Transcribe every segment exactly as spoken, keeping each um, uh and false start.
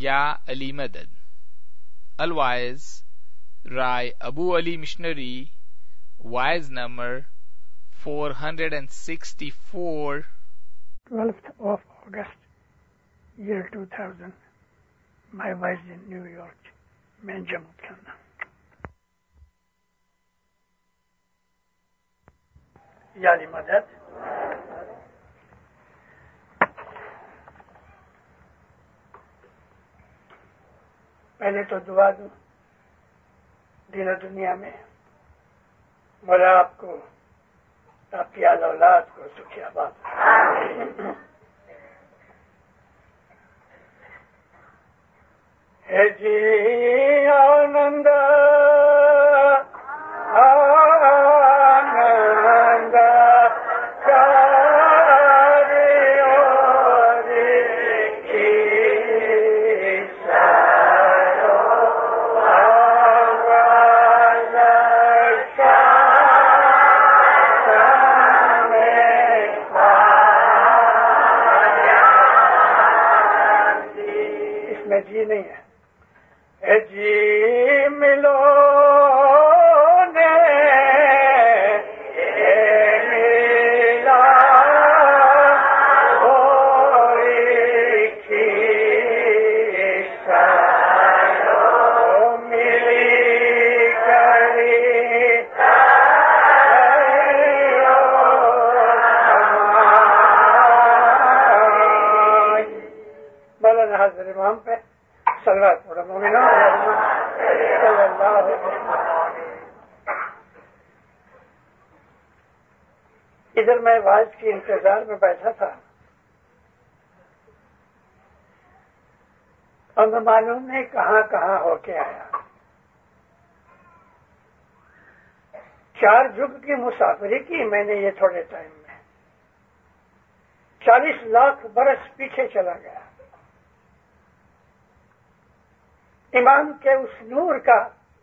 Ya Ali Madad. Otherwise, Rai Abu Ali Missionary, wise number four hundred sixty-four. twelfth of August, year two thousand. My wife in New York. میں جمع کرنا یا علی مدد. پہلے تو دعا دوں دین و دنیا میں مولا آپ کو آپ کی اہل اولاد کو سکھی آباد. ہے جی آنند آنند جی نہیں ہے. جی ملو نے ملا ہوئی کی سارو ملی کری مولانا حاضر امام پہ صلوات پڑھو مومنو صلی اللہ علیہ وسلم. ادھر میں واعظ کے انتظار میں بیٹھا تھا اور میں معلوم نہیں کہاں کہاں ہو کے آیا. چار جگ کی مسافری کی میں نے یہ تھوڑے ٹائم میں. چالیس لاکھ برس پیچھے چلا گیا امام کے اس نور کا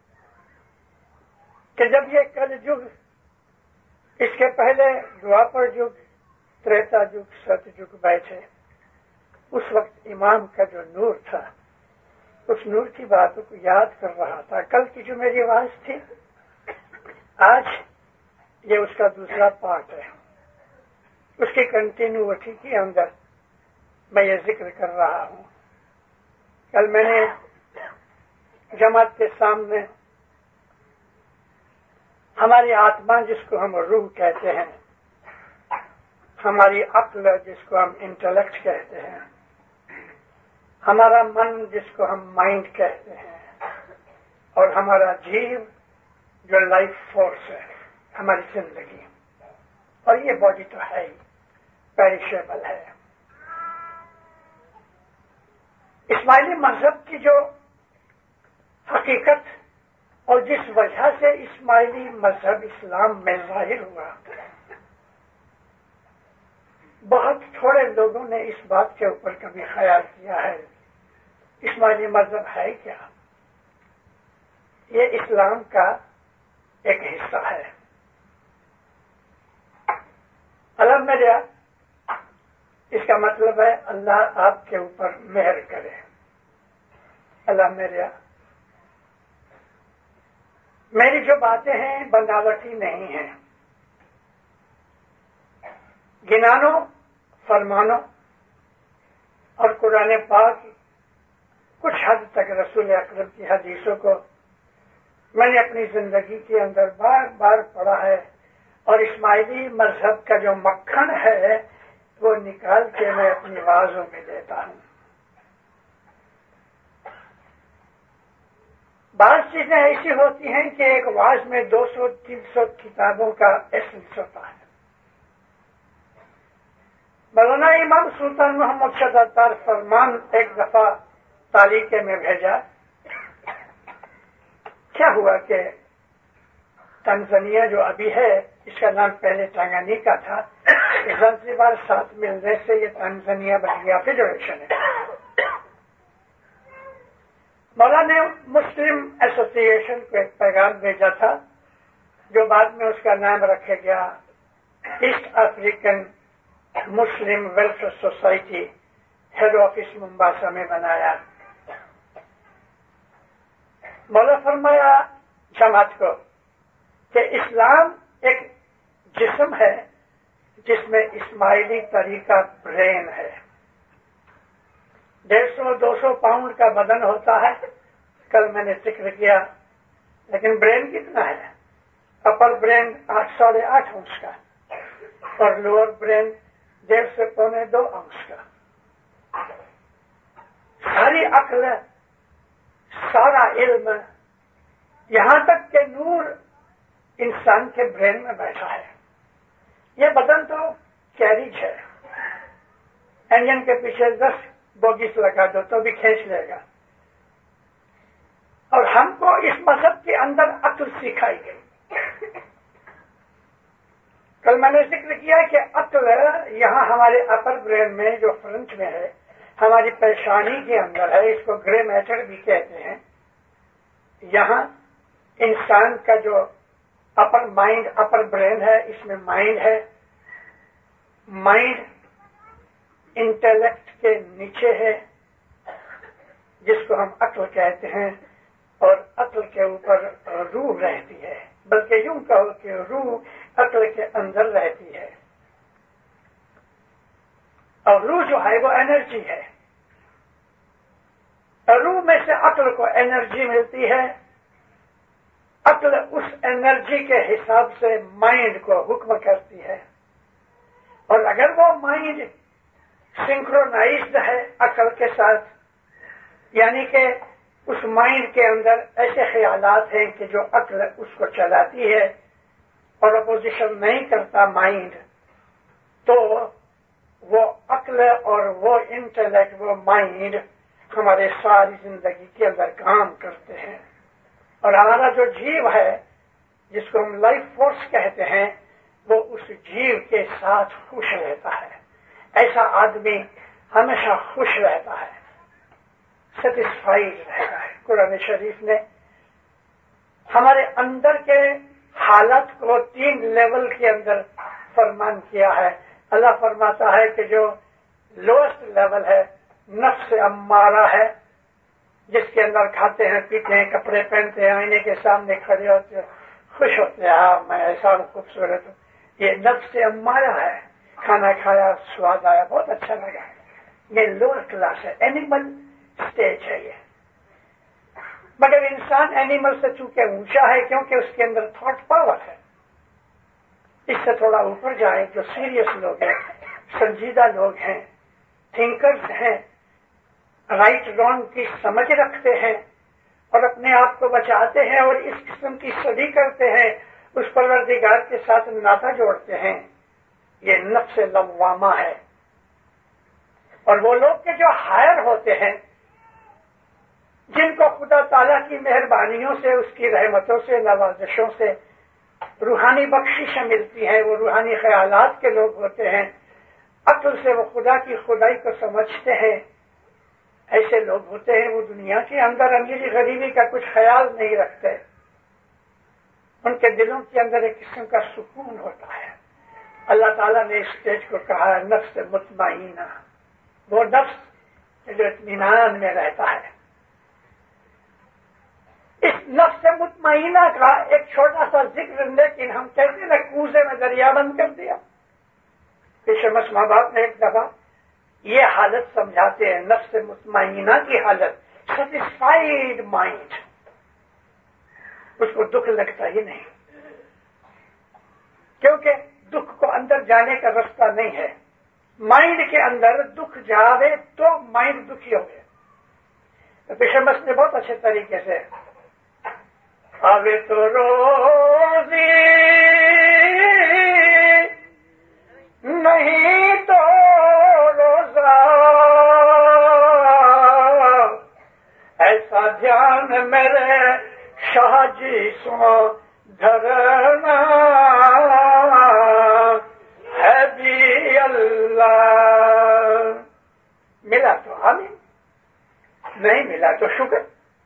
کہ جب یہ کل جگ، اس کے پہلے دوپہر جگ، تریتا جگ، ست جگ بیٹھے، اس وقت امام کا جو نور تھا اس نور کی باتوں کو یاد کر رہا تھا. کل کی جو میری آواز تھی آج یہ اس کا دوسرا پارٹ ہے. اس کی کنٹینیوٹی کے اندر میں یہ ذکر کر رہا ہوں. کل میں نے جماعت کے سامنے ہماری آتما جس کو ہم روح کہتے ہیں، ہماری عقل جس کو ہم انٹلیکٹ کہتے ہیں، ہمارا من جس کو ہم مائنڈ کہتے ہیں، اور ہمارا جیو جو لائف فورس ہے ہماری زندگی، اور یہ باڈی تو ہے ہی پیریشیبل ہے. اسماعیلی مذہب کی جو حقیقت اور جس وجہ سے اسماعیلی مذہب اسلام میں ظاہر ہوا، بہت تھوڑے لوگوں نے اس بات کے اوپر کبھی خیال کیا ہے اسماعیلی مذہب ہے کیا. یہ اسلام کا ایک حصہ ہے. علم میرا اس کا مطلب ہے اللہ آپ کے اوپر مہر کرے. اللہ میرا میری جو باتیں ہیں بناوٹی نہیں ہیں، گنانوں فرمانوں اور قرآن پاک کچھ حد تک رسول اکرم کی حدیثوں کو میں نے اپنی زندگی کے اندر بار بار پڑھا ہے، اور اسماعیلی مذہب کا جو مکھن ہے وہ نکال کے میں اپنی وعظوں میں دیتا ہوں. بعض چیزیں ایسی ہوتی ہیں کہ ایک واعظ میں دو سو تین سو کتابوں کا ایسنس ہوتا ہے. مولانا امام سلطان محمد شد عطار فرمان ایک دفعہ تالیکے میں بھیجا. کیا ہوا کہ تنزانیہ جو ابھی ہے اس کا نام پہلے ٹانگانیکا تھا، زنزیبار ساتھ ملنے سے یہ تنزانیہ بن گیا فیڈریشن ہے. مولانا نے مسلم ایسوسی ایشن کو ایک پیغام بھیجا تھا جو بعد میں اس کا نام رکھا گیا east African Muslim welfare society, head office Mombasa میں بنایا. मौला फरमाया जमात को कि इस्लाम एक जिस्म है जिसमें इस्माइली तरीका ब्रेन है। डेढ़ सौ दो सौ पाउंड का बदन होता है, कल मैंने जिक्र किया, लेकिन ब्रेन कितना है? अपर ब्रेन आठ साढ़े आठ अंश का और लोअर ब्रेन डेढ़ से पौने दो अंश का। सारी अक्ल, सारा इल्म, यहां तक के नूर इंसान के ब्रेन में बैठा है। ये बदन तो कैरिज है, इंजन के पीछे दस बोगीस लगा दो तो भी खींच लेगा। और हमको इस मजहब के अंदर अक्ल सिखाई गई। कल मैंने जिक्र किया कि अक्ल यहाँ हमारे अपर ब्रेन में जो फ्रंट में है, हमारी पेशानी के अंदर है, इसको ग्रे मैटर भी कहते हैं। यहाँ इंसान का जो अपर माइंड, अपर ब्रेन है, इसमें माइंड है। माइंड इंटेलेक्ट के नीचे है, जिसको हम अक्ल कहते हैं, और अक्ल के ऊपर रूह रहती है, बल्कि यूं कहो कि रूह अक्ल के अंदर रहती है। और रूह जो है वो एनर्जी है। रूह में से अक्ल को एनर्जी मिलती है। अक्ल उस एनर्जी के हिसाब से माइंड को हुक्म करती है। और अगर वो माइंड सिंक्रोनाइज्ड है अक्ल के साथ, यानी कि उस माइंड के अंदर ऐसे ख्यालात हैं कि जो अक्ल उसको चलाती है और अपोजिशन नहीं करता माइंड, तो वो अक्ल और वो इंटेलेक्ट, वो माइंड हमारे सारी जिंदगी के अंदर काम करते हैं। और हमारा जो जीव है, जिसको हम लाइफ फोर्स कहते हैं, वो उस जीव के साथ खुश रहता है। ऐसा आदमी हमेशा खुश रहता है, सेटिस्फाइड रहता है। कुरान शरीफ ने हमारे अंदर के हालत को तीन लेवल के अंदर फरमान किया है। अल्लाह फरमाता है कि जो लोएस्ट लेवल है, नफ्स अम्मारा है, जिसके अंदर खाते हैं, पीते हैं, कपड़े पहनते हैं, आईने के सामने खड़े होते हैं, खुश होते हैं, हाँ मैं ऐसा हूं, खूबसूरत हूं। ये नफ्स अम्मारा है। खाना खाया, स्वाद आया, बहुत अच्छा लगा। ये लोअर क्लास है, एनिमल स्टेज है ये। मगर इंसान एनिमल से चूंकि ऊंचा है, क्योंकि उसके अंदर थॉट पावर है। इससे थोड़ा ऊपर जाए, जो सीरियस लोग हैं, संजीदा लोग हैं, थिंकर्स हैं, राइट रॉन्ग की समझ रखते हैं और अपने आप को बचाते हैं और इस किस्म की स्टडी करते हैं, उस परवरदिगार के साथ नाता जोड़ते हैं, ये नफ्स लव्वामा है। और वो लोग के जो हायर होते हैं, जिनको खुदा ताला की मेहरबानियों से, उसकी रहमतों से, नवाजिशों से रूहानी बख्शिशें मिलती हैं, वो रूहानी ख्यालात के लोग होते हैं, अक्ल से वो खुदा की खुदाई को समझते हैं, ऐसे लोग होते हैं। वो दुनिया के अंदर अमीरी गरीबी का कुछ ख्याल नहीं रखते। उनके दिलों के अंदर एक किस्म का सुकून होता है। अल्लाह ताला ने इस स्टेज को कहा है नफ्स मुतमईना, वो नफ्स जो इत्मीनान में रहता है। इस नफ्स मुतमईना का एक छोटा सा जिक्र, लेकिन हम कहते हैं ना कूजे में दरिया बंद कर दिया। शमस माँ बाप ने एक दफा ये हालत समझाते हैं, नफ्स मुतमईना की हालत, सेटिस्फाइड माइंड, उसको दुख लगता ही नहीं, क्योंकि दुख को अंदर जाने का रास्ता नहीं है। माइंड के अंदर दुख जावे तो माइंड दुखी हो गया। तो शमस ने बहुत अच्छे तरीके से, आवे तो रोजी नहीं तो रोजा, ऐसा ध्यान मेरे शाह जी सो धरना है भी अल्लाह। मिला तो आमीन, नहीं मिला तो शुक्र।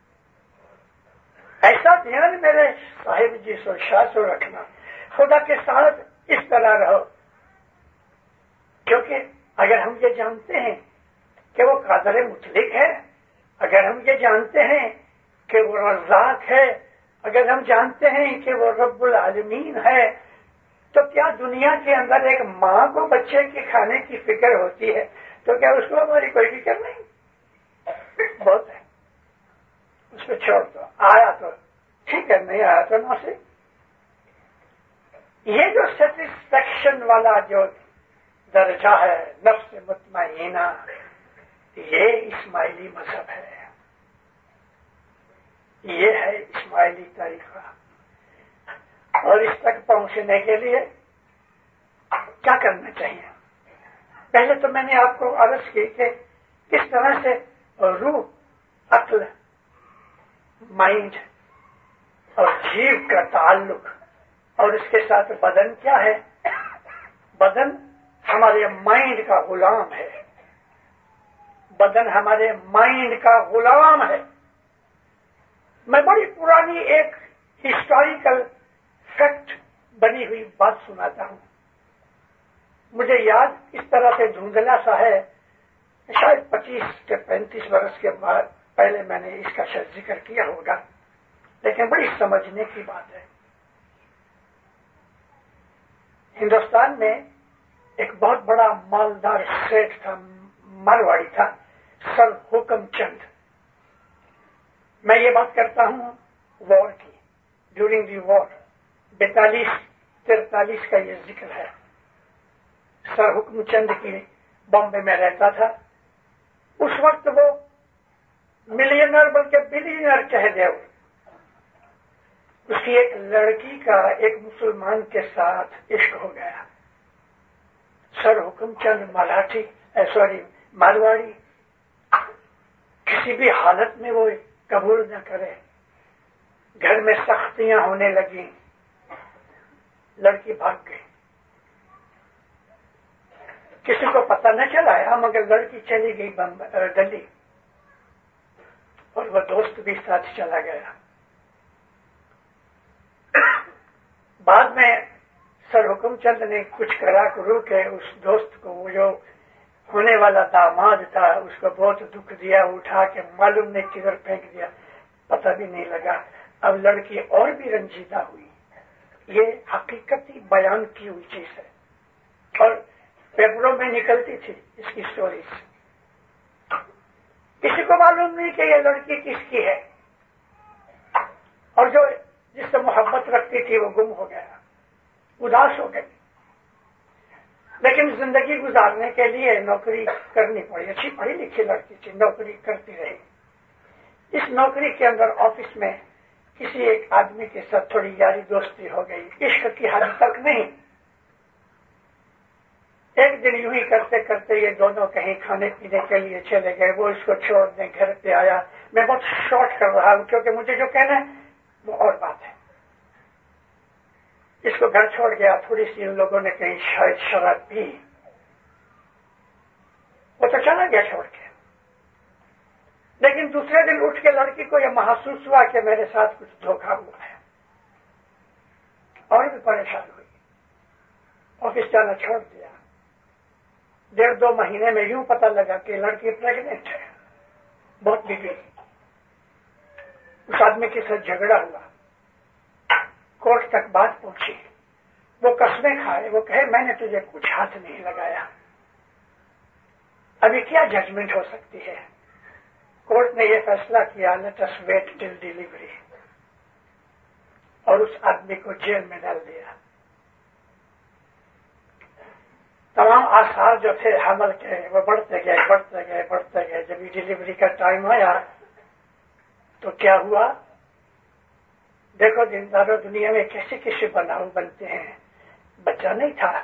ऐसा ध्यान मेरे साहिब जी सो शाह सो रखना, खुदा के साथ इस तरह रहो। क्योंकि अगर हम ये जानते हैं कि वो कादर मुतलिक है, अगर हम ये जानते हैं کہ وہ رزاق ہے، اگر ہم جانتے ہیں کہ وہ رب العالمین ہے، تو کیا دنیا کے اندر ایک ماں کو بچے کے کھانے کی فکر ہوتی ہے؟ تو کیا اس کو ہماری کوئی فکر نہیں؟ بہت ہے، اس پہ چھوڑ دو، آیا تو ٹھیک ہے، نہیں آیا تو نہ سے۔ یہ جو سیٹسفیکشن والا جو درجہ ہے نفس مطمئنہ، یہ اسماعیلی مذہب ہے، یہ ہے اسماعیلی طریقہ۔ اور اس تک پہنچنے کے لیے کیا کرنا چاہیے؟ پہلے تو میں نے آپ کو عرض کی کہ کس طرح سے روح، عقل، مائنڈ اور جیو کا تعلق، اور اس کے ساتھ بدن کیا ہے؟ بدن ہمارے مائنڈ کا غلام ہے، بدن ہمارے مائنڈ کا غلام ہے۔ میں بڑی پرانی ایک ہسٹوریکل فیکٹ بنی ہوئی بات سناتا ہوں، مجھے یاد اس طرح سے دھندلا سا ہے، شاید پچیس کے پینتیس برس کے بعد پہلے میں نے اس کا شاید ذکر کیا ہوگا، لیکن بڑی سمجھنے کی بات ہے۔ ہندوستان میں ایک بہت بڑا مالدار سیٹ تھا، مارواڑی تھا، سر حکم چند۔ میں یہ بات کرتا ہوں وار کی، ڈیورنگ دی وار، بیتالیس ترتالیس کا یہ ذکر ہے۔ سر حکم چند کی بامبے میں رہتا تھا، اس وقت وہ ملینر بلکہ بلینر کہہ دے، اس کی ایک لڑکی کا ایک مسلمان کے ساتھ عشق ہو گیا۔ سر حکم چند مراٹھی سوری مارواڑی کسی بھی حالت میں وہ قبول نہ کرے، گھر میں سختیاں ہونے لگیں، لڑکی بھاگ گئی، کسی کو پتہ نہ چلایا، مگر لڑکی چلی گئی دلی، اور وہ دوست بھی ساتھ چلا گیا۔ بعد میں سر حکم چند نے کچھ کرا کرو کے اس دوست کو، وہ جو ہونے والا داماد تھا، اس کو بہت دکھ دیا، اٹھا کے معلوم نہیں کدھر پھینک دیا، پتہ بھی نہیں لگا۔ اب لڑکی اور بھی رنجیدہ ہوئی۔ یہ حقیقتی بیان کی ہوئی چیز ہے، اور پیپروں میں نکلتی تھی اس کی سٹوریز۔ کسی کو معلوم نہیں کہ یہ لڑکی کس کی ہے، اور جو جس سے محبت رکھتی تھی وہ گم ہو گیا، اداس ہو گئی، لیکن زندگی گزارنے کے لیے نوکری کرنی پڑی۔ اچھی پڑھی لکھی لڑکی تھی، نوکری کرتی رہی۔ اس نوکری کے اندر آفس میں کسی ایک آدمی کے ساتھ تھوڑی یاری دوستی ہو گئی، عشق کی حد تک نہیں۔ ایک دن یوں ہی کرتے کرتے یہ دونوں کہیں کھانے پینے کے لیے چلے گئے، وہ اس کو چھوڑنے گھر پہ آیا۔ میں بہت شارٹ کر رہا ہوں کیونکہ مجھے جو کہنا ہے وہ اور بات ہے۔ اس کو گھر چھوڑ گیا، تھوڑی سی ان لوگوں نے کہیں شاید شراب پی، وہ تو چلا گیا چھوڑ کے۔ لیکن دوسرے دن اٹھ کے لڑکی کو یہ محسوس ہوا کہ میرے ساتھ کچھ دھوکہ ہوا ہے، اور بھی پریشان ہوئی، آفس جانا چھوڑ دیا۔ ڈیڑھ دو مہینے میں یوں پتہ لگا کہ لڑکی پریگننٹ ہے، بہت بگڑی۔ اس آدمی کے ساتھ جھگڑا ہوا، کورٹ تک بات پہنچی، وہ قسمیں کھائے، وہ کہے میں نے تجھے کچھ ہاتھ نہیں لگایا، ابھی کیا ججمنٹ ہو سکتی ہے؟ کورٹ نے یہ فیصلہ کیا let us wait till delivery, اور اس آدمی کو جیل میں ڈال دیا۔ تمام آثار جو تھے حمل کے وہ بڑھتے گئے بڑھتے گئے بڑھتے گئے۔ جب یہ ڈیلیوری کا ٹائم آیا تو کیا ہوا؟ دیکھو دینداروں، دنیا میں کیسے کیسے بناؤ بنتے ہیں۔ بچہ نہیں تھا،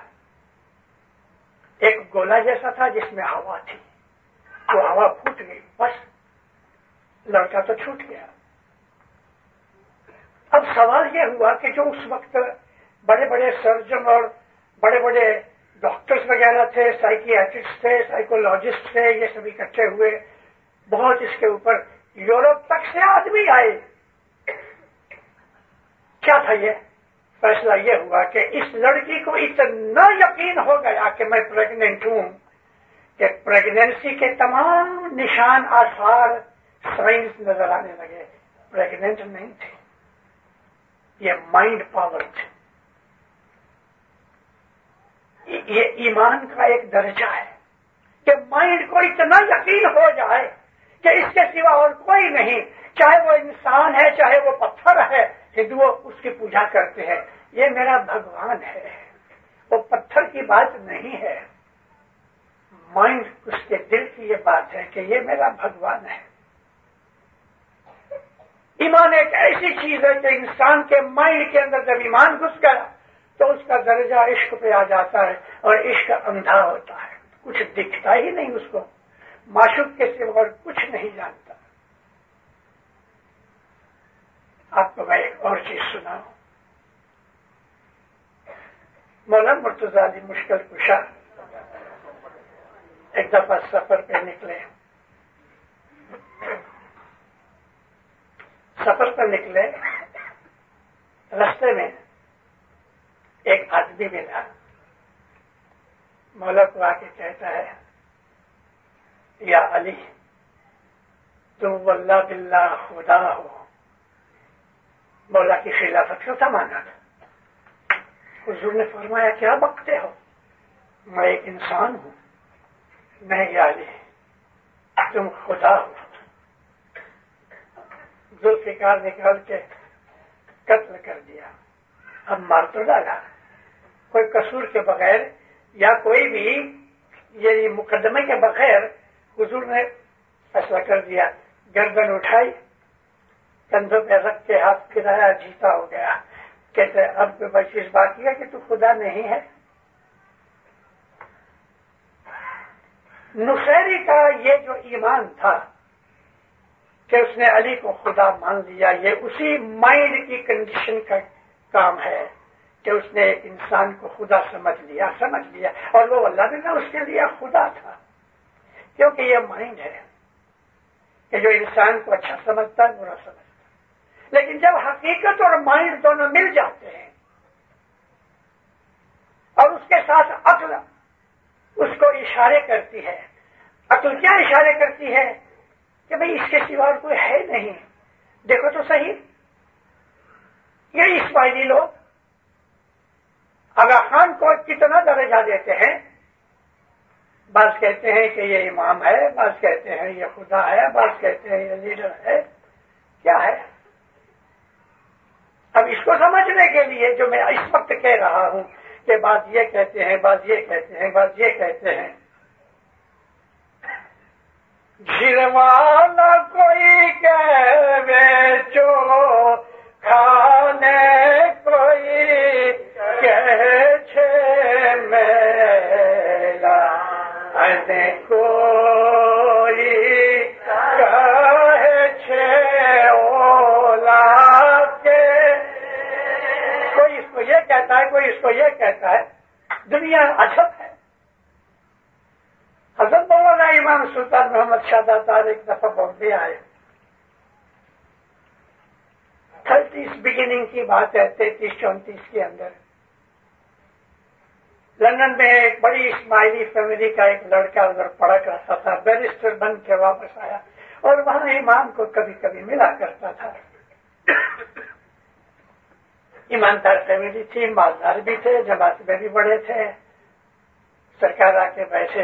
ایک گولا جیسا تھا جس میں ہوا تھی، وہ ہوا پھوٹ گئی، بس لڑکا تو چھوٹ گیا۔ اب سوال یہ ہوا کہ جو اس وقت بڑے بڑے سرجن اور بڑے بڑے ڈاکٹرز وغیرہ تھے، سائیکیاٹرسٹ تھے، سائیکولوجسٹ تھے، یہ سب اکٹھے ہوئے، بہت اس کے اوپر یورپ تک سے آدمی آئے۔ کیا تھا یہ فیصلہ؟ یہ ہوا کہ اس لڑکی کو اتنا یقین ہو گیا کہ میں پریگننٹ ہوں کہ پریگننسی کے تمام نشان آثار سائنس نظر آنے لگے، प्रेग्नेंट नहीं थी, ये माइंड पावर थी। ये ईमान का एक दर्जा है कि माइंड को इतना यकीन हो जाए कि इसके सिवा और कोई नहीं, चाहे वो इंसान है चाहे वो पत्थर है, हिंदू उसकी पूजा करते हैं, ये मेरा भगवान है। वो पत्थर की बात नहीं है, माइंड उसके दिल की ये बात है कि ये मेरा भगवान है। ईमान एक ऐसी चीज है कि इंसान के माइंड के अंदर जब ईमान घुस गया तो उसका दर्जा इश्क पे आ जाता है और इश्क अंधा होता है, कुछ दिखता ही नहीं उसको, माशूक के सिवा और कुछ नहीं जानता। आपको मैं एक और चीज सुनाऊं। मौलाना मुर्तजा अली मुश्किल कुशा एक दफा सफर पे निकले, सफर पर निकले, रास्ते में एक आदमी मिला, मौला को आके कहता है, या अली तुम वल्लाह बिल्लाह खुदा हो। मौला की खिलाफत का जमाना था। हुजूर ने फरमाया क्या बकते हो, मैं एक इंसान हूं। नहीं या अली तुम खुदा हो। जुल्फिकार निकाल के कत्ल कर दिया, अब मार तो डाला, कोई कसूर के बगैर या कोई भी ये मुकदमे के बगैर हुजूर ने फैसला कर दिया। गर्दन उठाई, कंधों पे रख के हाथ फिराया, जीता हो गया। कहते अब कोई बड़ी चीज बाकी है कि तू खुदा नहीं है। नुसैरी का ये जो ईमान था कि उसने अली को खुदा मान लिया, ये उसी माइंड की कंडीशन का काम है कि उसने एक इंसान को खुदा समझ लिया समझ लिया और वो अल्लाह ने उसके लिए खुदा था, क्योंकि ये माइंड है कि जो इंसान को अच्छा समझता है बुरा समझता है। लेकिन जब हकीकत और माइंड दोनों मिल जाते हैं और उसके साथ अक्ल उसको इशारे करती है, अक्ल क्या इशारे करती है कि भाई इसके सिवा कोई है नहीं, देखो तो सही, ये इस्माइली लोग आगा खान को कितना दर्जा देते हैं, बाज कहते हैं कि ये इमाम है, बाज कहते हैं ये खुदा है, बाज कहते हैं ये लीडर है, क्या है। अब इसको समझने के लिए जो मैं इस वक्त कह रहा हूं कि बात ये कहते हैं, बात ये कहते हैं, बात ये कहते हैं, झिरवाना कोई कहवे जो खाने कोई कह छे मेरा अने कोई कहे छे ओला के, कोई इसको ये कहता है, कोई इसको ये कहता है। दुनिया अजब है। हजरत मौलाना इमाम सुल्तान मोहम्मद शाहदातार एक दफा बॉम्बे आए, थर्टीस बिगिनिंग की बात है, तैतीस चौंतीस के अंदर। लंदन में एक बड़ी इस्माइली फैमिली का एक लड़का उधर पढ़ा करता था, बैरिस्टर बन के वापस आया और वहां इमाम को कभी कभी मिला करता था। ईमानदार फैमिली थी, मालदार भी थे, जमात में भी बड़े थे। सरकार आके बैठे,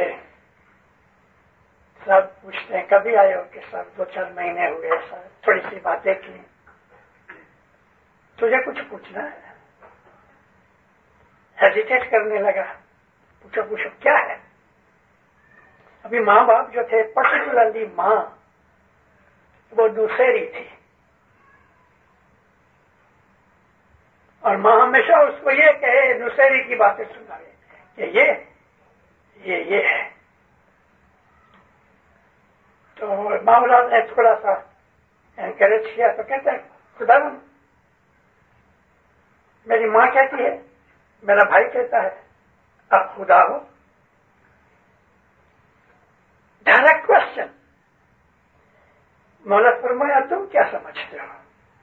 सब पूछते हैं कभी आए हो कि सब दो चार महीने हुए, सर थोड़ी सी बातें की, तुझे कुछ पूछना है। हेजिटेट करने लगा, पूछो पूछो क्या है। अभी माँ बाप जो थे, पर्टिकुलरली माँ, वो नुसैरी थी और माँ हमेशा उसको ये कहे, नुसैरी की बातें सुनाए कि ये ये ये है। तो मामला ने थोड़ा सा एनकरेज किया तो कहते हैं खुदा मेरी माँ कहती है, मेरा भाई कहता है आप खुदा हो। Direct question. मौला फरमाया तुम क्या समझते हो।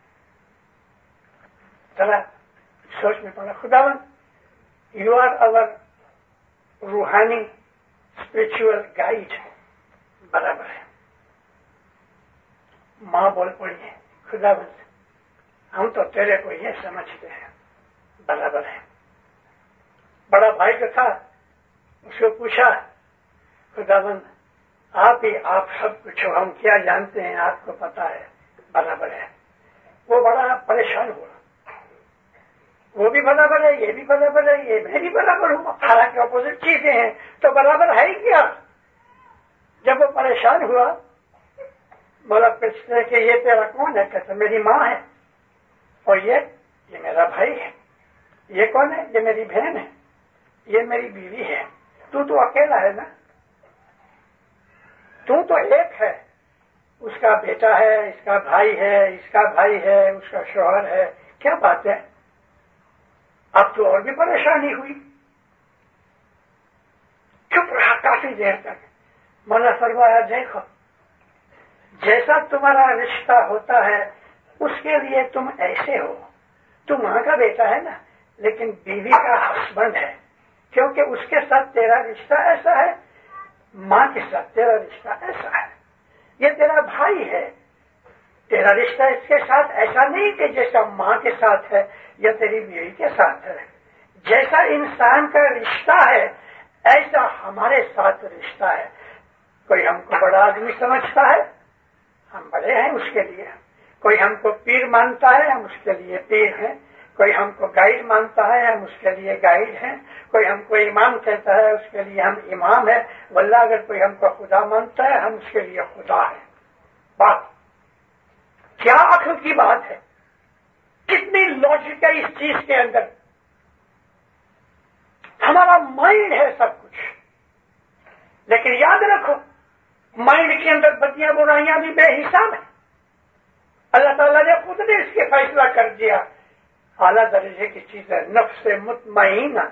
चला सोच में पड़ा, खुदावन यू आर अवर रूहानी स्पिरिचुअल गाइड। बराबर है। मां बोल पड़ी है, खुदाबंद हम तो तेरे को ये समझते हैं बराबर है। बड़ा भाई जो था उसको पूछा, खुदाबंद आप ही आप सब कुछ हो, हम क्या जानते हैं, आपको पता है बराबर है। वो बड़ा परेशान हुआ, वो भी बराबर है, ये भी बराबर है, ये मैं भी बराबर हूँ, हालांकि अपोजिट चीजें हैं, तो बराबर है ही क्या। जब वो परेशान हुआ, बोला पूछते कि ये तेरा कौन है? कहता मेरी माँ है। और ये ये मेरा भाई है। ये कौन है? ये मेरी बहन है, ये मेरी बीवी है। तू तो अकेला है ना, तू तो एक है। उसका बेटा है, इसका भाई है, इसका भाई है, उसका शौहर है, क्या बात है। अब तो और भी परेशानी हुई। चुप रहा काफी देर तक। मौला फरमाया, देखो जैसा तुम्हारा रिश्ता होता है उसके लिए तुम ऐसे हो। तू मां का बेटा है ना, लेकिन बीवी का हस्बैंड है, क्योंकि उसके साथ तेरा रिश्ता ऐसा है, मां के साथ तेरा रिश्ता ऐसा है। ये तेरा भाई है, तेरा रिश्ता इसके साथ ऐसा नहीं कि जैसा मां के साथ है या तेरी बीवी के साथ है। जैसा इंसान का रिश्ता है ऐसा हमारे साथ रिश्ता है। कोई हमको बड़ा आदमी समझता है, हम बड़े हैं उसके लिए। कोई हमको पीर मानता है, हम उसके लिए पीर हैं। कोई हमको गाइड मानता है, हम उसके लिए गाइड हैं। कोई हमको इमाम कहता है, उसके लिए हम इमाम हैं। वल्ला अगर कोई हमको खुदा मानता है, हम उसके लिए खुदा है। बात क्या अक्ल की बात है, कितनी लॉजिक है इस चीज के अंदर। हमारा माइंड है सब कुछ, लेकिन याद रखो माइंड के अंदर बदियां बुराइयां भी बेहिसाब है। अल्लाह ताला ने खुद ने इसके फैसला कर दिया। आला दर्जे की चीज है नफ्स मुतमईना,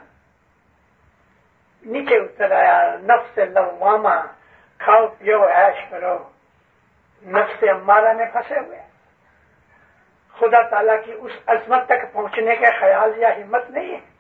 नीचे उतर आया नफ्स लवामा, खाओ पियो ऐश करो। नफ्स अम्मारा में फंसे हुए, खुदा ताला की उस अजमत तक पहुंचने के ख्याल या हिम्मत नहीं है।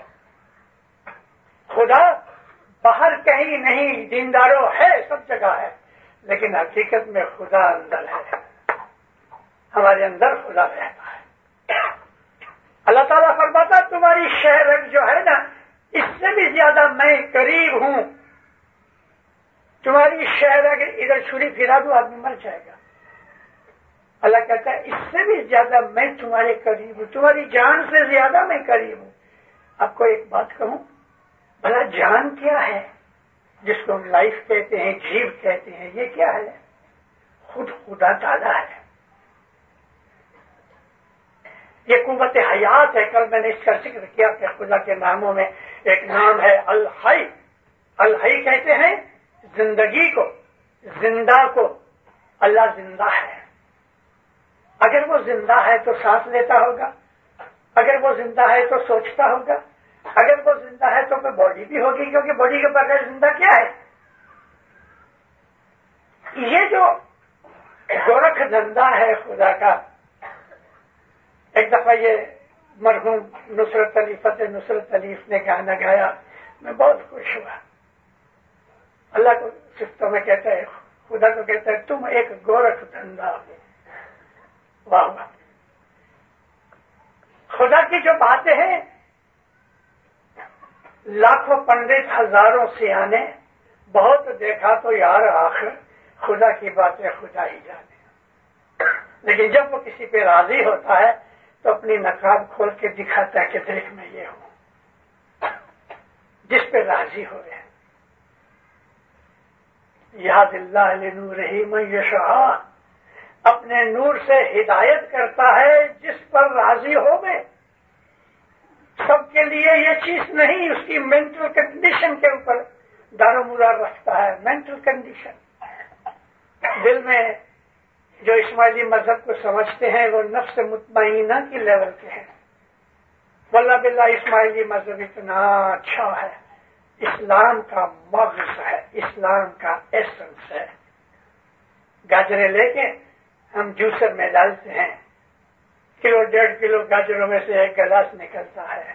खुदा बाहर कहीं नहीं, दीनदारों है सब जगह है, लेकिन हकीकत में खुदा अंदर है। हमारे अंदर खुदा रहता है। अल्लाह ताला फरमाता तुम्हारी शहरग जो है ना, इससे भी ज्यादा मैं करीब हूं। तुम्हारी शहरग इधर छुरी फिरा दो आदमी मर जाएगा। अल्लाह कहता है इससे भी ज्यादा मैं तुम्हारे करीब हूं, तुम्हारी जान से ज्यादा मैं करीब हूं। आपको एक बात कहूं, भला जान क्या है जिसको हम लाइफ कहते हैं, जीव कहते हैं, ये क्या है? खुद खुदा ताला है। ये कुव्वत हयात है। कल मैंने इसका जिक्र किया कि खुदा के नामों में एक नाम है अल हई। अल हई कहते हैं जिंदगी को, जिंदा को। अल्लाह जिंदा है। अगर वो जिंदा है तो सांस लेता होगा, अगर वो जिंदा है तो सोचता होगा, अगर वो जिंदा है तो कोई बॉडी भी होगी, क्योंकि बॉडी के बगैर जिंदा क्या है। ये जो गोरख धंधा है खुदा का, एक दफा ये मरहूम नुसरत अली फतेह नुसरत अलीफ ने गाना गाया, मैं बहुत खुश हुआ। अल्लाह को सिफ्तों में कहता है, खुदा को कहता है तुम एक गोरख धंधा हो। वाह वाह। खुदा की जो बातें हैं, लाखों पंडित हजारों सियाने, बहुत देखा तो यार आखिर खुदा की बातें खुदा ही जाने। लेकिन जब वो किसी पे राजी होता है तो अपनी नकाब खोल के दिखाता है कि देख मैं ये हूं, जिस पे राजी हो गए। यादिल्लाह लिनूरिही मन यशा, अपने नूर से हिदायत करता है जिस पर राजी हो गए। सबके लिए ये चीज नहीं, उसकी मेंटल कंडीशन के ऊपर दारोमदार रखता है। मेंटल कंडीशन, दिल में जो इस्माइली मजहब को समझते हैं वो नफ्स मुतमईना की लेवल के हैं। वल्लाह बिल्लाह इस्माइली मजहब इतना अच्छा है, इस्लाम का मग़ज़ है, इस्लाम का एसेंस है। गाजरें लेके हम जूसर में डालते हैं, किलो डेढ़ किलो गाजरों में से एक गिलास निकलता है।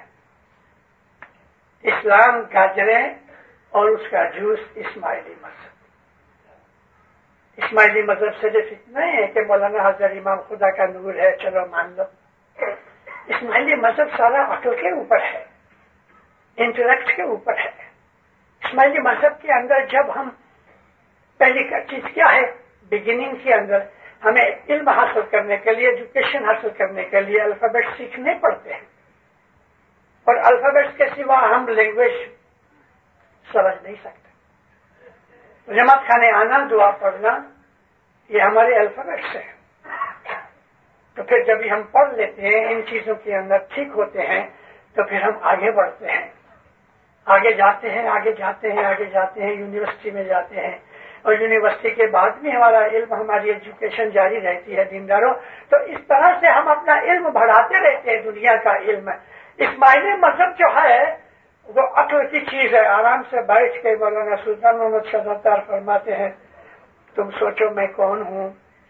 इस्लाम गाजरें और उसका जूस इस्माइली मजहब। اسماعیلی مذہب سے صرف اتنا ہے کہ مولانا حضرت امام خدا کا نور ہے، چلو مان لو. اسماعیلی مذہب سارا عقل کے اوپر ہے، انٹلیکٹ کے اوپر ہے. اسماعیلی مذہب کے اندر جب ہم پہلی چیز کیا ہے، بگننگ کے اندر ہمیں علم حاصل کرنے کے لیے، ایجوکیشن حاصل کرنے کے لیے الفابیٹ سیکھنے پڑتے ہیں، اور الفابیٹ کے سوا ہم لینگویج سمجھ نہیں سکتے. جماعت خانے آنا، دعا پڑھنا، یہ ہمارے الفابیٹس ہیں. تو پھر جب ہم پڑھ لیتے ہیں، ان چیزوں کے اندر ٹھیک ہوتے ہیں، تو پھر ہم آگے بڑھتے ہیں، آگے جاتے ہیں آگے جاتے ہیں آگے جاتے ہیں یونیورسٹی میں جاتے ہیں، اور یونیورسٹی کے بعد بھی ہمارا علم، ہماری ایجوکیشن جاری رہتی ہے دینداروں. تو اس طرح سے ہم اپنا علم بڑھاتے رہتے ہیں، دنیا کا علم. اسماعیلی مذہب جو ہے وہ عقل کی چیز ہے. آرام سے بیٹھ کے مولانا سلطان محمد شہزادار فرماتے ہیں، تم سوچو میں کون ہوں،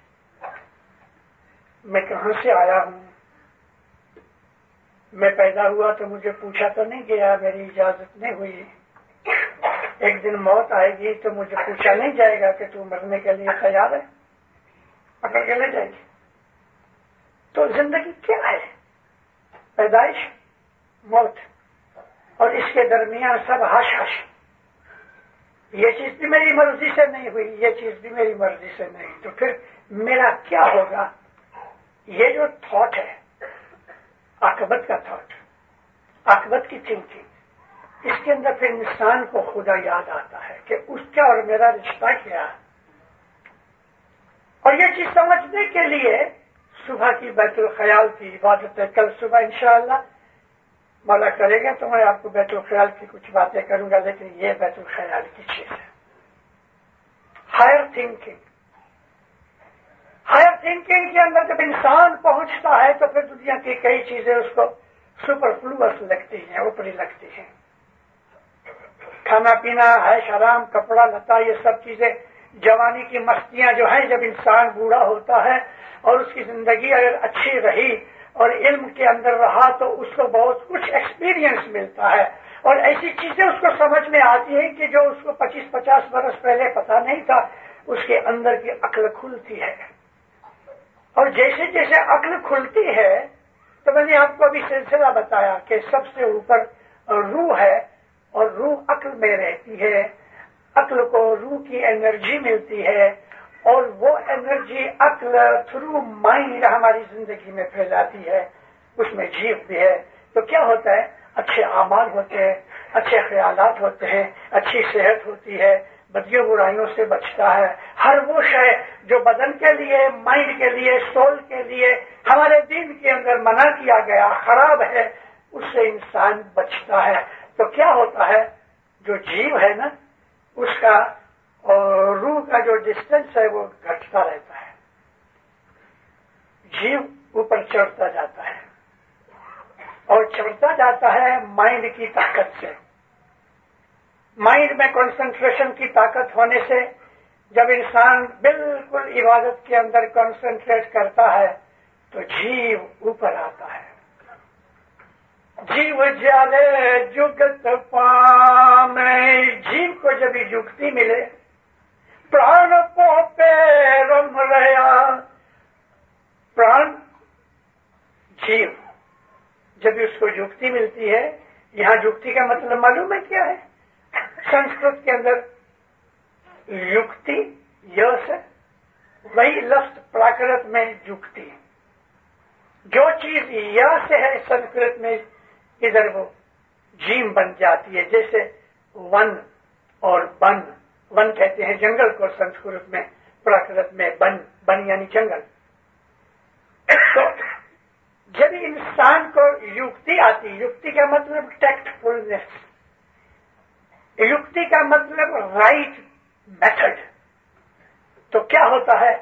میں کہاں سے آیا ہوں. میں پیدا ہوا تو مجھے پوچھا تو نہیں گیا، میری اجازت نہیں ہوئی. ایک دن موت آئے گی تو مجھے پوچھا نہیں جائے گا کہ تو مرنے کے لیے تیار ہے، پکڑ کے لے جائے گی. تو زندگی کیا ہے؟ پیدائش، موت، اور اس کے درمیان سب ہش ہش. یہ چیز بھی میری مرضی سے نہیں ہوئی، یہ چیز بھی میری مرضی سے نہیں. تو پھر میرا کیا ہوگا؟ یہ جو تھاٹ ہے، عاقبت کا تھاٹ، عاقبت کی تھنکنگ، اس کے اندر پھر انسان کو خدا یاد آتا ہے کہ اس کا اور میرا رشتہ کیا ہے. اور یہ چیز سمجھنے کے لیے صبح کی بیت الخیال کی عبادت ہے. کل صبح انشاءاللہ مولا کرے گا تو میں آپ کو بیت الخیال کی کچھ باتیں کروں گا، لیکن یہ بیت الخیال کی چیز ہے. ہائر تھنکنگ، ہائر تھنکنگ کے اندر جب انسان پہنچتا ہے تو پھر دنیا کی کئی چیزیں اس کو سپر فلوس لگتی ہیں، اوپری لگتی ہیں. کھانا پینا، عیش آرام، کپڑا لتا، یہ سب چیزیں جوانی کی مستیاں جو ہیں، جب انسان بوڑھا ہوتا ہے اور اس کی زندگی اگر اچھی رہی اور علم کے اندر رہا تو اس کو بہت کچھ ایکسپیرینس ملتا ہے، اور ایسی چیزیں اس کو سمجھ میں آتی ہیں کہ جو اس کو پچیس پچاس برس پہلے پتا نہیں تھا. اس کے اندر کی عقل کھلتی ہے، اور جیسے جیسے عقل کھلتی ہے تو میں نے آپ کو ابھی سلسلہ بتایا کہ سب سے اوپر روح ہے، اور روح عقل میں رہتی ہے. عقل کو روح کی انرجی ملتی ہے، اور وہ انرجی عقل تھرو مائنڈ ہماری زندگی میں پھیلاتی ہے. اس میں جیو بھی ہے. تو کیا ہوتا ہے؟ اچھے اعمال ہوتے ہیں، اچھے خیالات ہوتے ہیں، اچھی صحت ہوتی ہے، بدیوں برائیوں سے بچتا ہے. ہر وہ شے جو بدن کے لیے، مائنڈ کے لیے، سول کے لیے ہمارے دین کے اندر منع کیا گیا، خراب ہے، اس سے انسان بچتا ہے. تو کیا ہوتا ہے؟ جو جیو ہے نا، اس کا اور روح کا جو ڈسٹینس ہے وہ گھٹتا رہتا ہے. جیو اوپر چڑھتا جاتا ہے، اور چڑھتا جاتا ہے مائنڈ کی طاقت سے. مائنڈ میں کنسنٹریشن کی طاقت ہونے سے جب انسان بالکل عبادت کے اندر کنسنٹریٹ کرتا ہے تو جیو اوپر آتا ہے. جیو جالے جگت پامے، جیو کو جب جگتی ملے، پران پوپے رم ریا. پران جیو جب اس کو جگتی ملتی ہے. یہاں جگتی کا مطلب معلوم ہے کیا ہے؟ سنسکرت کے اندر یکتی یس ہے، وہی لفظ پراکرت میں جگتی. جو چیز یا سے ہے سنسکرت میں ادھر وہ جیم بن جاتی ہے. جیسے ون اور بن، ون کہتے ہیں جنگل کو سنسکرت میں، پراکرت میں بن، بن یعنی جنگل. تو جب انسان کو یکتی آتی، یکتی کا مطلب ٹیکٹ فلنس، یکتی کا مطلب رائٹ میتھڈ. تو کیا ہوتا ہے؟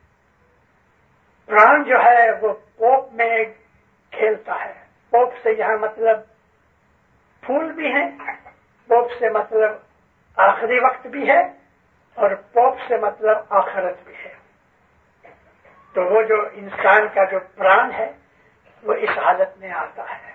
پران جو ہے وہ پوپ میں کھیلتا ہے. پوپ سے یہاں مطلب پھول بھی ہیں، پوپ سے مطلب آخری وقت بھی ہے، اور پوپ سے مطلب آخرت بھی ہے. تو وہ جو انسان کا جو پران ہے وہ اس حالت میں آتا ہے.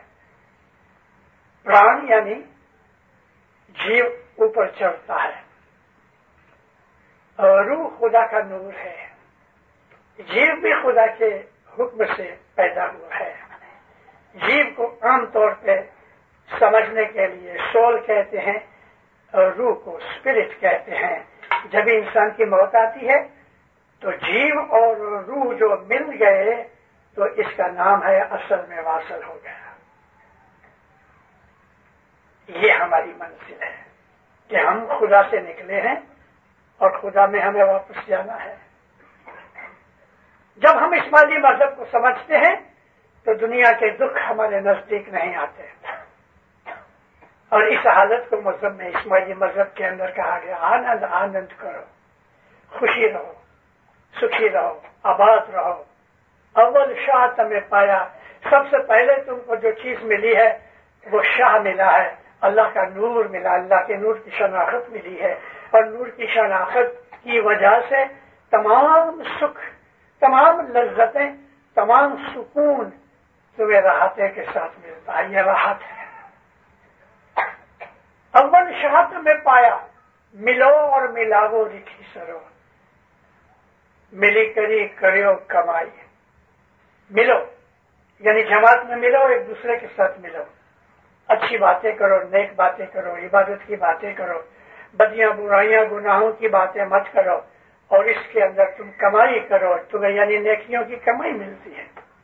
پران یعنی جیو اوپر چڑھتا ہے. اور روح خدا کا نور ہے. جیو بھی خدا کے حکم سے پیدا ہوا ہے. جیو کو عام طور پہ سمجھنے کے لیے سول کہتے ہیں اور روح کو اسپرٹ کہتے ہیں. جب انسان کی موت آتی ہے تو جیو اور روح جو مل گئے تو اس کا نام ہے اصل میں واصل ہو گیا. یہ ہماری منزل ہے کہ ہم خدا سے نکلے ہیں اور خدا میں ہمیں واپس جانا ہے. جب ہم اسماعیلی مذہب کو سمجھتے ہیں تو دنیا کے دکھ ہمارے نزدیک نہیں آتے. اور اس حالت کو مذہب میں اسماعیلی مذہب کے اندر کہا گیا آنند آنند کرو, خوشی رہو, سکھی رہو, آباد رہو. اول شاہ تمہیں پایا, سب سے پہلے تم کو جو چیز ملی ہے وہ شاہ ملا ہے, اللہ کا نور ملا, اللہ کے نور کی شناخت ملی ہے. اور نور کی شناخت کی وجہ سے تمام سکھ, تمام لذتیں, تمام سکون تمہیں راحتیں کے ساتھ ملتا ہے. یہ راحت ہے. اول شاہ تمہیں پایا, ملو اور ملاو لکھی سرو, ملی کری کریو کمائی. ملو یعنی جماعت میں ملو, ایک دوسرے کے ساتھ ملو, اچھی باتیں کرو, نیک باتیں کرو, عبادت کی باتیں کرو, بدیاں برائیاں گناہوں کی باتیں مت کرو, اور اس کے اندر تم کمائی کرو, تمہیں یعنی نیکیوں کی کمائی ملتی ہے.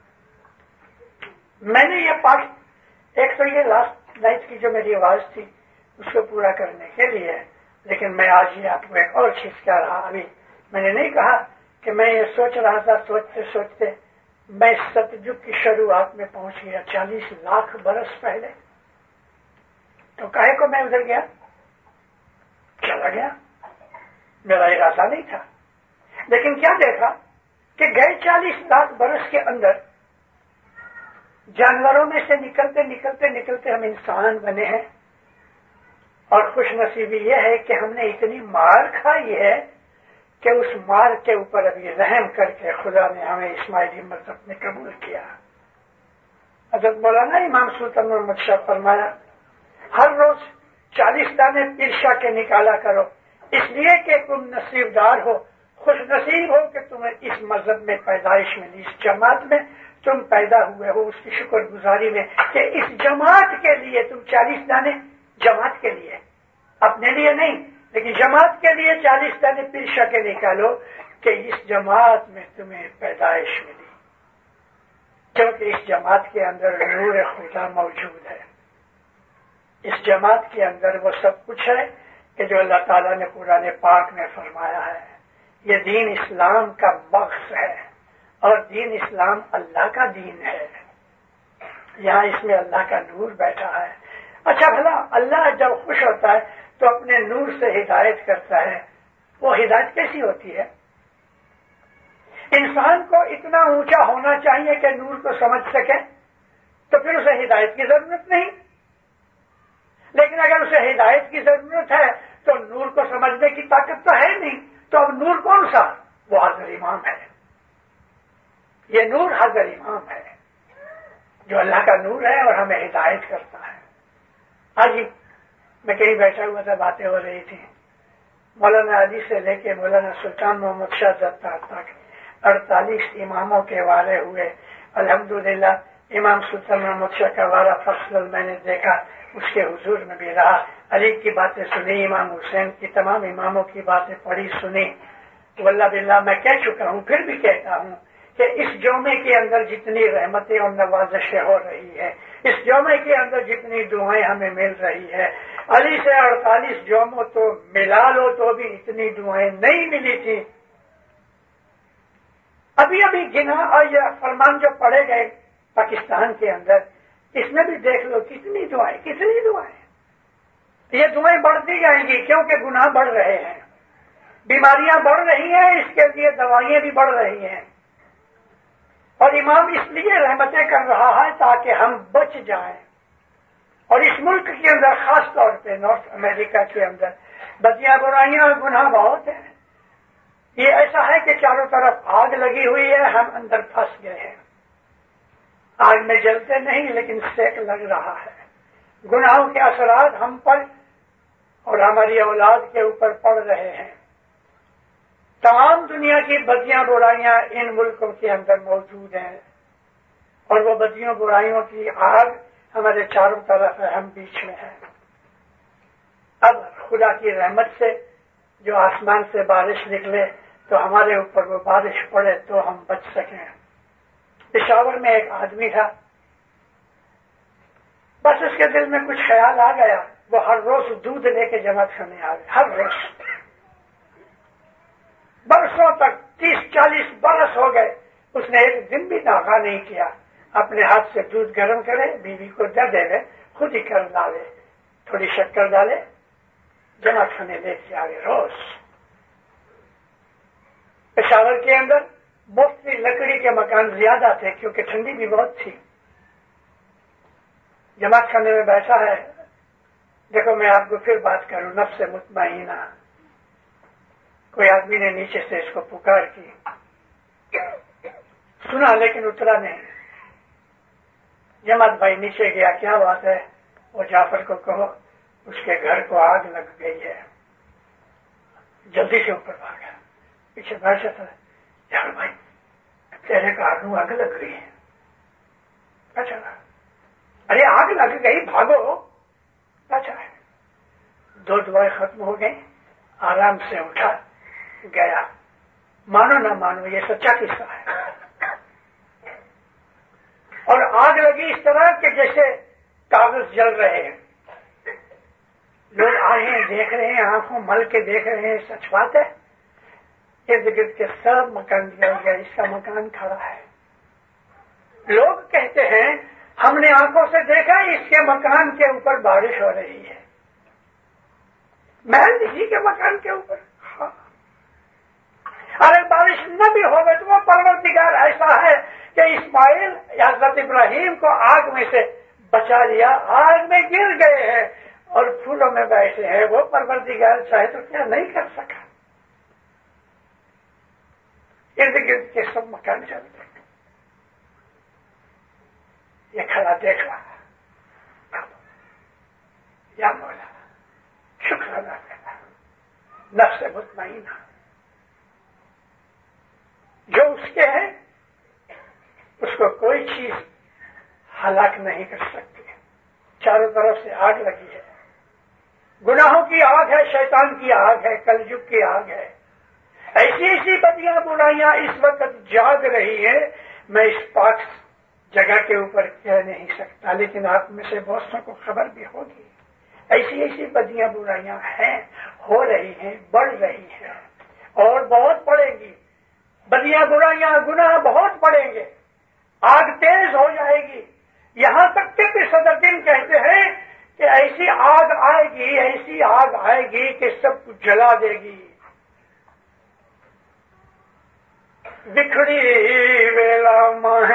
میں نے یہ پاک, ایک تو یہ لاسٹ نائٹ کی جو میری آواز تھی اس کو پورا کرنے کے لیے, لیکن میں آج ہی آپ کو ایک اور چیز کہہ رہا. ابھی میں نے نہیں کہا کہ میں یہ سوچ رہا تھا, سوچتے سوچتے میں ستجگ کی شروعات میں پہنچ گیا, چالیس لاکھ برس پہلے. تو کہے کو میں ادھر گیا, چلا گیا, میرا ارادہ نہیں تھا. لیکن کیا دیکھا کہ گئے چالیس لاکھ برس کے اندر جانوروں میں سے نکلتے نکلتے نکلتے ہم انسان بنے ہیں. اور خوش نصیبی یہ ہے کہ ہم نے اتنی مار کھائی ہے کہ اس مار کے اوپر ابھی رحم کر کے خدا نے ہمیں اسماعیلی مذہب میں قبول کیا. حضرت مولانا امام سلطان محمد شاہ فرمایا ہر روز چالیس دانے پیرشا کے نکالا کرو, اس لیے کہ تم نصیب دار ہو, خوش نصیب ہو کہ تمہیں اس مذہب میں پیدائش ملی, اس جماعت میں تم پیدا ہوئے ہو. اس کی شکر گزاری میں کہ اس جماعت کے لیے تم چالیس دانے, جماعت کے لیے, اپنے لیے نہیں, لیکن جماعت کے لیے چالیس دانے پیرشا کے نکالو کہ اس جماعت میں تمہیں پیدائش ملی, کیونکہ اس جماعت کے اندر نور خدا موجود ہے. اس جماعت کے اندر وہ سب کچھ ہے کہ جو اللہ تعالیٰ نے قرآن پاک میں فرمایا ہے. یہ دین اسلام کا بخش ہے اور دین اسلام اللہ کا دین ہے. یہاں اس میں اللہ کا نور بیٹھا ہے. اچھا بھلا اللہ جب خوش ہوتا ہے تو اپنے نور سے ہدایت کرتا ہے. وہ ہدایت کیسی ہوتی ہے؟ انسان کو اتنا اونچا ہونا چاہیے کہ نور کو سمجھ سکے, تو پھر اسے ہدایت کی ضرورت نہیں. لیکن اگر اسے ہدایت کی ضرورت ہے تو نور کو سمجھنے کی طاقت تو ہے نہیں, تو اب نور کون سا؟ وہ حاضر امام ہے. یہ نور حاضر امام ہے جو اللہ کا نور ہے اور ہمیں ہدایت کرتا ہے. آج میں کہیں بیٹھا ہوا تھا, باتیں ہو رہی تھی, مولانا علی سے لے کے مولانا سلطان محمد شاہ زتار تک اڑتالیس اماموں کے وارے ہوئے. الحمدللہ امام سلطان محمد شاہ کا وارہ فصل میں نے دیکھا, اس کے حضور میں بھی رہا, علی کی باتیں سنی, امام حسین کی تمام اماموں کی باتیں پڑھی سنی. واللہ باللہ میں کہہ چکا ہوں, پھر بھی کہتا ہوں کہ اس جومے کے اندر جتنی رحمتیں اور نوازشیں ہو رہی ہے, اس جومے کے اندر جتنی دعائیں ہمیں مل رہی ہے, علی سے اڑتالیس جوموں تو ملا لو تو بھی اتنی دعائیں نہیں ملی تھی. ابھی ابھی گنا اور یہ فرمان جو پڑے گئے پاکستان کے اندر, اس میں بھی دیکھ لو کتنی دعائیں, کتنی دعائیں. یہ دعائیں بڑھتی جائیں گی کیونکہ گناہ بڑھ رہے ہیں, بیماریاں بڑھ رہی ہیں, اس کے لیے دوائیں بھی بڑھ رہی ہیں. اور امام اس لیے رحمتیں کر رہا ہے تاکہ ہم بچ جائیں. اور اس ملک کے اندر خاص طور پہ نارتھ امریکہ کے اندر بدیاں برائیاں اور گناہ بہت ہیں. یہ ایسا ہے کہ چاروں طرف آگ لگی ہوئی ہے, ہم اندر پھنس گئے ہیں. آگ میں جلتے نہیں لیکن سیک لگ رہا ہے. گناہوں کے اثرات ہم پر اور ہماری اولاد کے اوپر پڑ رہے ہیں. तमाम दुनिया की बदियां बुराइयां इन मुल्कों के अंदर मौजूद हैं और वो बदियों बुराइयों की आग हमारे चारों तरफ है, हम बीच में हैं। अब खुदा की रहमत से जो आसमान से बारिश निकले तो हमारे ऊपर वो बारिश पड़े तो हम बच सकें। पेशावर में एक आदमी था, बस उसके दिल में कुछ ख्याल आ गया, वो हर रोज दूध लेके जमा करने आ गया। हर रोज बरसों तक, तीस चालीस बरस हो गए, उसने एक दिन भी नागा नहीं किया। अपने हाथ से दूध गर्म करे, बीवी को दे देवे, खुद ही कर डाले, थोड़ी शक्कर डाले, जमा खाने लेके आ गए रोज। पेशावर के अंदर मोस्टली लकड़ी के मकान ज्यादा थे क्योंकि ठंडी भी बहुत थी। जमात खाने में बैठा है, देखो मैं आपको फिर बात करूं, नफ्स मुतमईना। कोई आदमी ने नीचे से इसको पुकार की, सुना लेकिन उतरा नहीं। जमात भाई नीचे गया, क्या बात है? वो जाफर को कहो उसके घर को आग लग गई है। जल्दी से ऊपर भागा, पीछे बैठा था, यार भाई तेरे घर को आग लग गई है। अच्छा, अरे आग लग गई, भागो। अच्छा, दो दुआएं खत्म हो गई, आराम से उठा गया। मानो ना मानो ये सच्चा किस्सा है। और आग लगी इस तरह कि जैसे कागज जल रहे हैं, लोग आए हैं, देख रहे हैं, आंखों मल के देख रहे हैं, सच बात है। इर्द गिर्द के सब मकान जल गया, इसका मकान खड़ा है। लोग कहते हैं हमने आंखों से देखा इसके मकान के ऊपर बारिश हो रही है। महल इसी के मकान के ऊपर। हाँ। अरे बारिश न भी हो गई तो वो परवरदिगार ऐसा है कि इस्माइल हजरत इब्राहिम को आग में से बचा लिया, आग में गिर गए हैं और फूलों में बैठे हैं। वो परवरदिगार चाहे तो क्या नहीं कर सका। इर्द गिर्द के सब मकान चल गए। ये खड़ा देख रहा, या मौला शुक्र अदा करना, नफ्स मुतमईना जो उसके है उसको कोई चीज हलाक नहीं कर सकती। चारों तरफ से आग लगी है, गुनाहों की आग है, शैतान की आग है, कलयुग की आग है। ऐसी ऐसी बदियां बुराइयां इस वक्त जाग रही है, मैं इस पाक जगह के ऊपर कह नहीं सकता, लेकिन आप में से बहुत सौ को खबर भी होगी। ऐसी ऐसी बदियां बुराइयां हैं, हो रही हैं, बढ़ रही हैं और बहुत बढ़ेंगी। बदियां बुराइयां गुनाह बहुत बढ़ेंगे, आग तेज हो जाएगी। यहां तक कि फिर सदरुद्दीन कहते हैं कि ऐसी आग आएगी, ऐसी आग आएगी कि सब कुछ जला देगी। बिखड़ी वेला माहे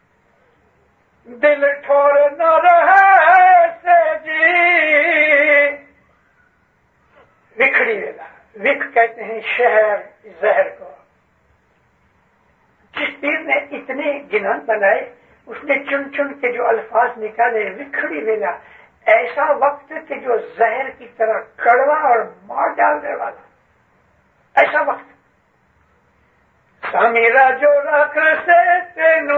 दिल ठोर न रहे से जी। विखड़ी वेला, विख कहते हैं शहर, जहर को। जिस पीर ने इतने गिनन बनाए, उसने चुन चुन के जो अल्फाज निकाले, विखड़ी वेला, ऐसा वक्त कि जो जहर की तरह कड़वा और मार डालने वाला, ऐसा वक्त। समीरा जो रख से तेनू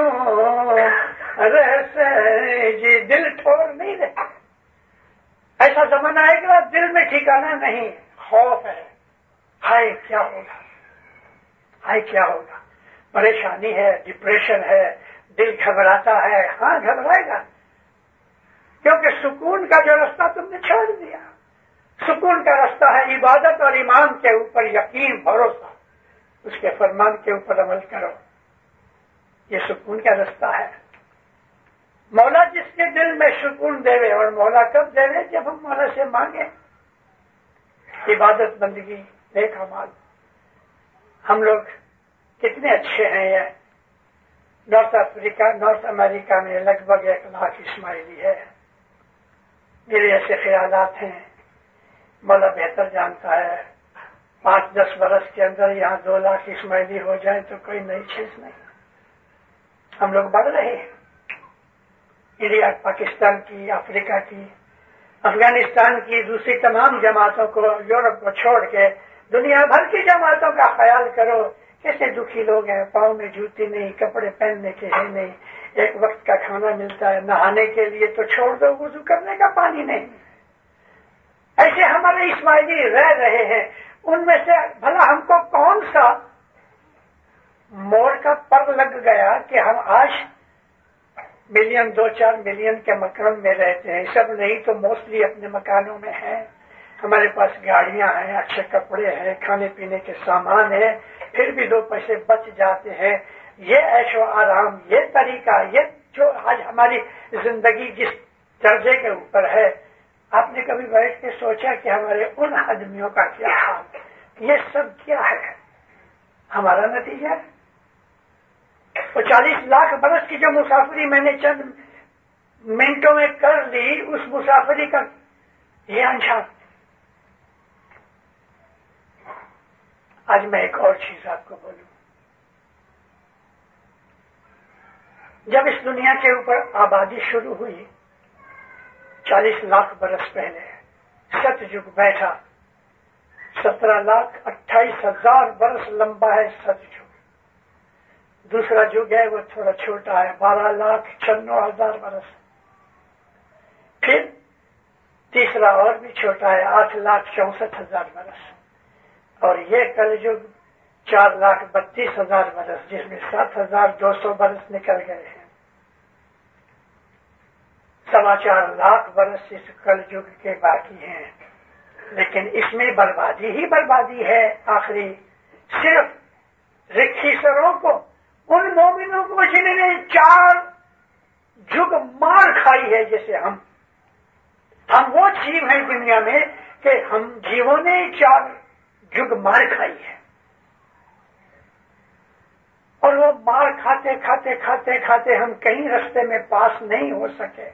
रहसे जी, दिल ठोर नहीं रहे। ऐसा जमाना आएगा दिल में ठिकाना नहीं, खौफ है, हाय क्या होगा, हाय क्या होगा। परेशानी है, डिप्रेशन है, दिल घबराता है। हाँ घबराएगा, क्योंकि सुकून का जो रास्ता तुमने छोड़ दिया। सुकून का रास्ता है इबादत और ईमान के ऊपर यकीन, भरोसा, उसके फरमान के ऊपर अमल करो। ये सुकून का रास्ता है। मौला जिसके दिल में सुकून देवे, और मौला कब देवे? जब हम मौला से मांगे। इबादत, बंदगी, नेक अमाल। हम लोग कितने अच्छे हैं। ये नॉर्थ अफ्रीका, नॉर्थ अमेरिका में लगभग एक लाख इस्माइली है। मेरे ऐसे ख्यालात हैं, मौला बेहतर जानता है। पांच दस बरस के अंदर यहाँ दो लाख इस्माइली हो जाए तो कोई नई चीज नहीं। हम लोग बढ़ रहे हैं। इंडिया, पाकिस्तान की, अफ्रीका की, अफगानिस्तान की, दूसरी तमाम जमातों को, यूरोप को छोड़ के دنیا بھر کی جماعتوں کا خیال کرو، کیسے دکھی لوگ ہیں، پاؤں میں جوتی نہیں، کپڑے پہننے کے ہے نہیں، ایک وقت کا کھانا ملتا ہے، نہانے کے لیے تو چھوڑ دو، وضو کرنے کا پانی نہیں۔ ایسے ہمارے اسماعیلی رہ رہے ہیں، ان میں سے بھلا ہم کو کون سا مور کا پر لگ گیا کہ ہم آج ملین دو چار ملین کے مکان میں رہتے ہیں؟ سب نہیں تو موسٹلی اپنے مکانوں میں ہیں، ہمارے پاس گاڑیاں ہیں، اچھے کپڑے ہیں، کھانے پینے کے سامان ہیں، پھر بھی دو پیسے بچ جاتے ہیں۔ یہ عیش و آرام، یہ طریقہ، یہ جو آج ہماری زندگی جس درجے کے اوپر ہے، آپ نے کبھی بیٹھ کے سوچا کہ ہمارے ان آدمیوں کا کیا حال؟ یہ سب کیا ہے؟ ہمارا نتیجہ ہے۔ وہ چالیس لاکھ برس کی جو مسافری میں نے چند منٹوں میں کر لی، اس مسافری کا یہ انجام۔ آج میں ایک اور چیز آپ کو بولوں، جب اس دنیا کے اوپر آبادی شروع ہوئی چالیس لاکھ برس پہلے، ست جگ بیٹھا، سترہ لاکھ اٹھائیس ہزار برس لمبا ہے ست جگ۔ دوسرا جگ ہے وہ تھوڑا چھوٹا ہے، بارہ لاکھ چھنو ہزار برس۔ پھر تیسرا اور بھی چھوٹا ہے، آٹھ لاکھ چونسٹھ ہزار برس، اور یہ کل جگ چار لاکھ بتیس ہزار برس، جس میں سات ہزار دو سو برس نکل گئے ہیں۔ سوا چار لاکھ برس اس کل جگ کے باقی ہیں، لیکن اس میں بربادی ہی بربادی ہے آخری۔ صرف رکھی سروں کو، ان مومنوں کو جنہوں نے چار جگ مار کھائی ہے، جیسے ہم ہم وہ جیو ہیں دنیا میں کہ ہم جیووں نے چار جگ مار کھائی ہے، اور وہ مار کھاتے کھاتے کھاتے کھاتے ہم کہیں رستے میں پاس نہیں ہو سکے۔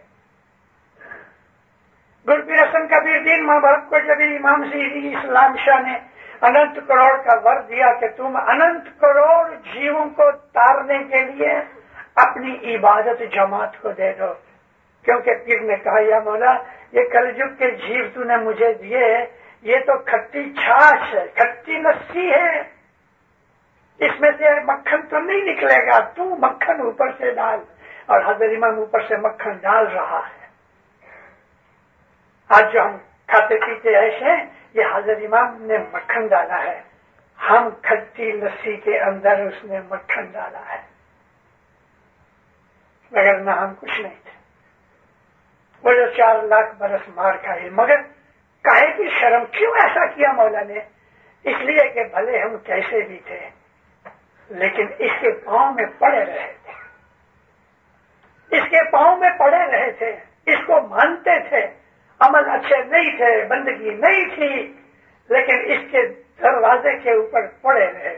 گرپیر حسن کبیر دین مہابھارت کو جب امام سیدی اسلام شاہ نے اننت کروڑ کا ور دیا کہ تم اننت کروڑ جیووں کو تارنے کے لیے اپنی عبادت جماعت کو دے دو، کیونکہ پیر نے کہا یا مولا، یہ کلجگ کے جیو تو نے مجھے دیے، یہ تو کھٹی چھاچھ ہے، کھٹی لسی ہے، اس میں سے مکھن تو نہیں نکلے گا، تو مکھن اوپر سے ڈال۔ اور حضرت امام اوپر سے مکھن ڈال رہا ہے۔ آج جو ہم کھاتے پیتے ایسے ہیں، یہ حضرت امام نے مکھن ڈالا ہے، ہم کھٹی لسی کے اندر اس نے مکھن ڈالا ہے، مگر نہ ہم کچھ نہیں تھے۔ وہ جو چار لاکھ برس مار کھائے، مگر کاہے کی شرم، کیوں ایسا کیا مولا نے؟ اس لیے کہ بھلے ہم کیسے بھی تھے، لیکن اس کے پاؤں میں پڑے رہے تھے، اس کے پاؤں میں پڑے رہے تھے، اس کو مانتے تھے، عمل اچھے نہیں تھے، بندگی نہیں تھی، لیکن اس کے دروازے کے اوپر پڑے رہے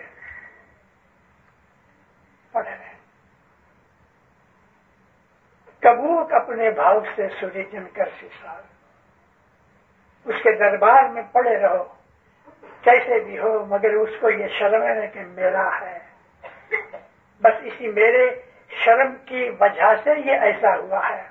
پڑے رہے کبوک اپنے بھاؤ سے سوری جن کر سیسال، اس کے دربار میں پڑے رہو کیسے بھی ہو، مگر اس کو یہ شرم ہے کہ میرا ہے، بس اسی میرے شرم کی وجہ سے یہ ایسا ہوا ہے۔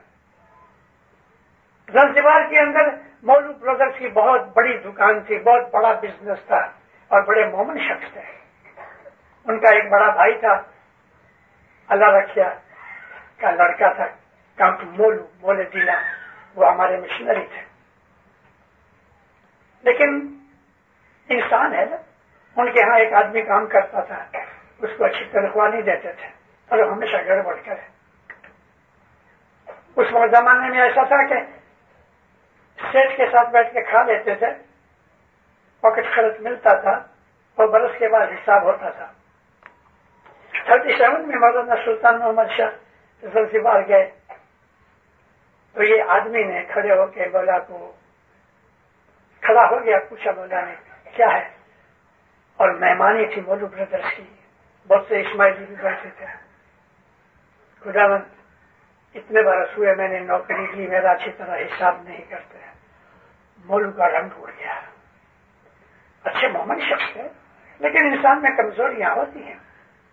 زنزبار کے اندر مولو برادرز کی بہت بڑی دکان تھی، بہت بڑا بزنس تھا، اور بڑے مومن شخص تھے۔ ان کا ایک بڑا بھائی تھا، اللہ رکھیا کا لڑکا تھا، کانٹ مولو مولے دینا، وہ ہمارے مشنری تھے، لیکن انسان ہے نا، ان کے ہاں ایک آدمی کام کرتا تھا، اس کو اچھی تنخواہ نہیں دیتے تھے، اور ہمیشہ گڑبڑ کرے۔ اس وقت زمانے میں ایسا تھا کہ سیٹ کے ساتھ بیٹھ کے کھا لیتے تھے، پاکٹ خرچ ملتا تھا، اور برس کے بعد حساب ہوتا تھا۔ تھرٹی سیون میں مولانا سلطان محمد شاہ زنزبار گئے، تو یہ آدمی نے کھڑے ہو کے مولا کو کھڑا ہو گیا، پوچھا مولا نے کیا ہے، اور مہمانی تھی مولو بردرز کی، بہت سے اسماعیلی بھی بیٹھے تھے۔ خداوند اتنے برس ہوئے میں نے نوکری کی، میرا اچھی طرح حساب نہیں کرتے، مولو کا رنگ اڑ گیا۔ اچھے مومن شخص ہے، لیکن انسان میں کمزوریاں ہوتی ہیں۔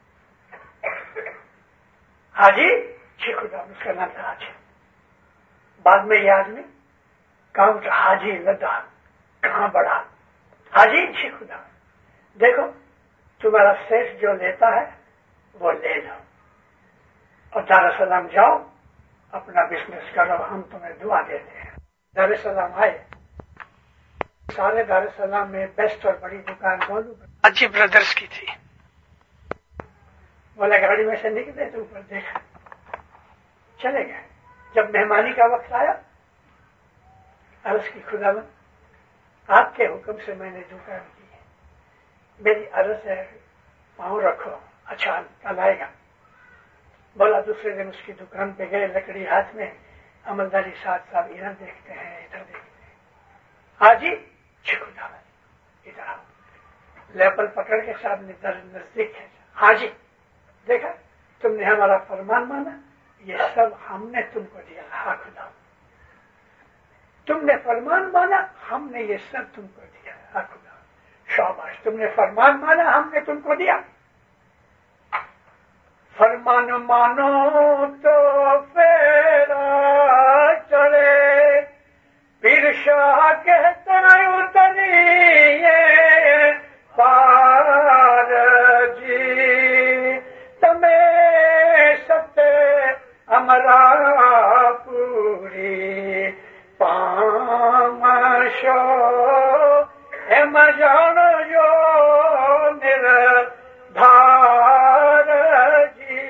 حاجی جی، خدا اس کا نام تھا حاجی، بعد میں یہ آدمی کاؤنٹ حاجی لدا، کہاں بڑھا، حاجی جی خدا، دیکھو تمہارا سیٹ جو لیتا ہے وہ لے لو اور دار السلام جاؤ اپنا بزنس کرو، ہم تمہیں دعا دیتے ہیں۔ دار السلام آئے، سارے دار السلام میں بیسٹ اور بڑی دکان بولو اجی بردرز کی تھی۔ بولا گاڑی میں سے نکلے تو اوپر دیکھا، چلے گئے۔ جب مہمانی کا وقت آیا عرض کی خدا بند آپ کے حکم سے میں نے دکان کی، میری عرض ہے پاؤں رکھو، اچھا کل آئے گا۔ بولا دوسرے دن اس کی دکان پہ گئے، لکڑی ہاتھ میں، عملداری ساتھ صاحب ادھر دیکھتے ہیں ادھر دیکھتے ہیں، ہاں جی خدا بند ادھر آؤ، لیپل پکڑ کے صاحب نے نزدیک ہے، ہاں جی دیکھا تم نے ہمارا فرمان مانا، یہ سب ہم نے تم کو دیا۔ ہاں خدا تم نے فرمان مانا، ہم نے یہ سب تم کو دیا۔ ہاں خدا شاباش، تم نے فرمان مانا، ہم نے تم کو دیا۔ فرمان مانو تو فیرا چڑے، پیر شاہ کہتا اتریے پار جی، تمہیں ستے ہمارا پوری پامشو ایم جانو جو نردھار جی۔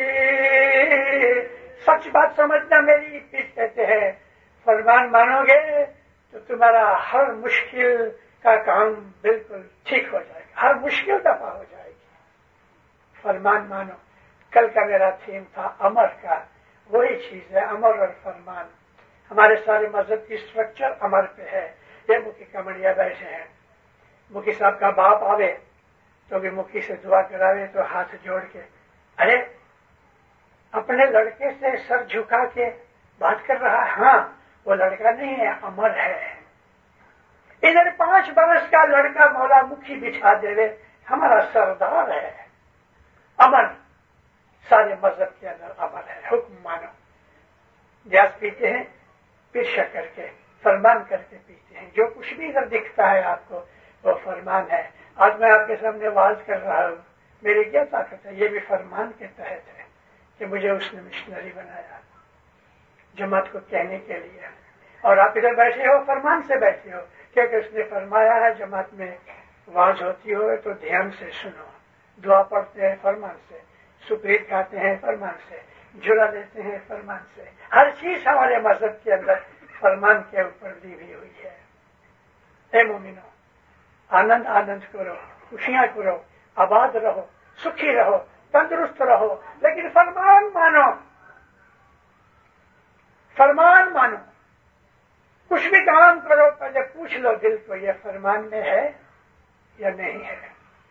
سچ بات سمجھنا میری پیچھ کہتے ہیں، فرمان مانو گے تو تمہارا ہر مشکل کا کام بالکل ٹھیک ہو جائے گا، ہر مشکل دفع ہو جائے گی۔ فرمان مانو، کل کا میرا تھیم تھا امر کا، وہی چیز ہے امر اور فرمان۔ ہمارے سارے مذہب کی اسٹرکچر امر پہ ہے۔ یہ مکی کمڑیا بیٹھے ہیں، مکی صاحب کا باپ آوے تو بھی مکی سے دعا کراوے تو ہاتھ جوڑ کے، ارے اپنے لڑکے سے سر جھکا کے بات کر رہا ہے، ہاں وہ لڑکا نہیں ہے، امر ہے۔ ادھر پانچ برس کا لڑکا مولا مکھی بچھا دے، ہمارا سردار ہے۔ امر سارے مذہب کے اندر امر ہے، حکم مانو۔ گیس پیتے ہیں پرشا کر کے، فرمان کر کے پیتے ہیں، جو کچھ بھی ادھر دکھتا ہے آپ کو وہ فرمان ہے۔ آج میں آپ کے سامنے واز کر رہا ہوں، میری کیا طاقت ہے؟ یہ بھی فرمان کے تحت ہے کہ مجھے اس نے مشنری بنایا جماعت کو کہنے کے لیے، اور آپ ادھر بیٹھے ہو فرمان سے بیٹھے ہو، کیونکہ اس نے فرمایا ہے جماعت میں واز ہوتی ہو تو دھیان سے سنو، دعا پڑھتے ہیں فرمان سے، سپریت کھاتے ہیں فرمان سے، جلا لیتے ہیں فرمان سے، ہر چیز ہمارے مذہب کے اندر فرمان کے اوپر دی ہوئی ہوئی ہے۔ اے مومنو، آنند آنند کرو، خوشیاں کرو، آباد رہو، سکھی رہو، تندرست رہو، لیکن فرمان مانو، فرمان مانو۔ کچھ بھی کام کرو پہلے پوچھ لو دل کو یہ فرمان میں ہے یا نہیں ہے۔